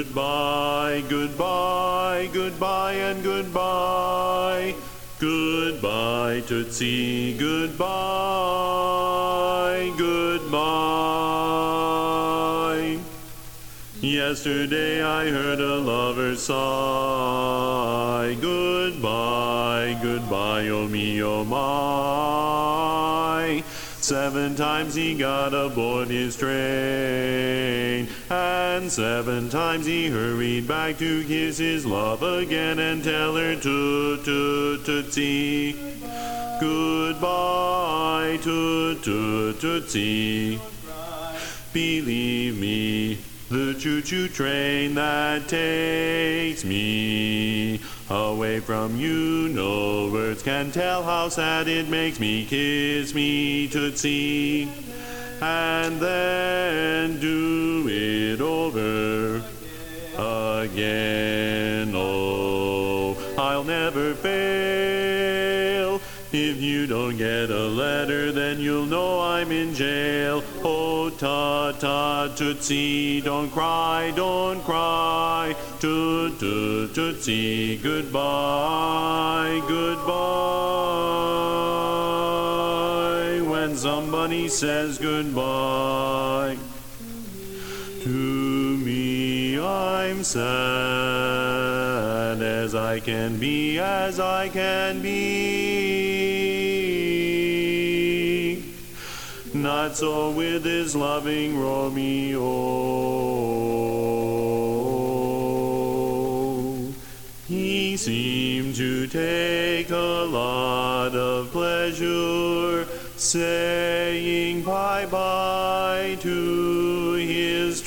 Goodbye, goodbye, goodbye and goodbye. Goodbye, Tootsie, goodbye, goodbye. Yesterday I heard a lover sigh. Goodbye, goodbye, oh me, oh my. 7 times he got aboard his train, and 7 times he hurried back to kiss his love again and tell her toot-toot-tootsie. Goodbye, toot-toot-tootsie. Believe me, the choo-choo train that takes me away from you, no words can tell how sad it makes me. Kiss me, Tootsie, and then do it over again. Oh, I'll never fail. If you don't get a letter, then you'll know I'm in jail. Oh, ta-ta, Tootsie, don't cry, don't cry. Toot-toot-tootsie, goodbye, goodbye. When somebody says goodbye to me, I'm sad as I can be, as I can be. Not so with his loving Romeo. He seemed to take a lot of pleasure saying bye-bye to his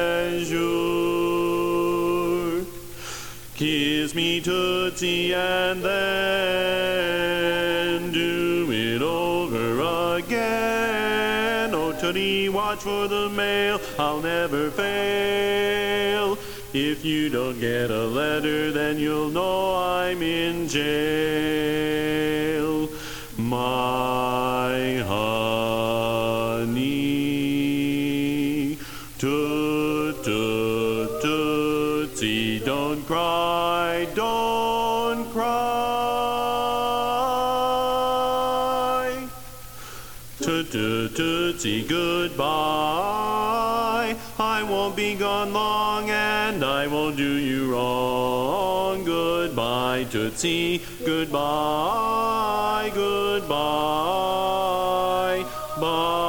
treasure. Kiss me, Tootsie, and then do it over again. Oh, Tootie, watch for the mail, I'll never fail. If you don't get a letter, then you'll know I'm in jail. My honey, toot-toot-tootsie, don't cry, don't cry. Toot-toot-tootsie, goodbye. I won't be gone long and I won't do you wrong. Goodbye, Tootsie, goodbye, goodbye, bye.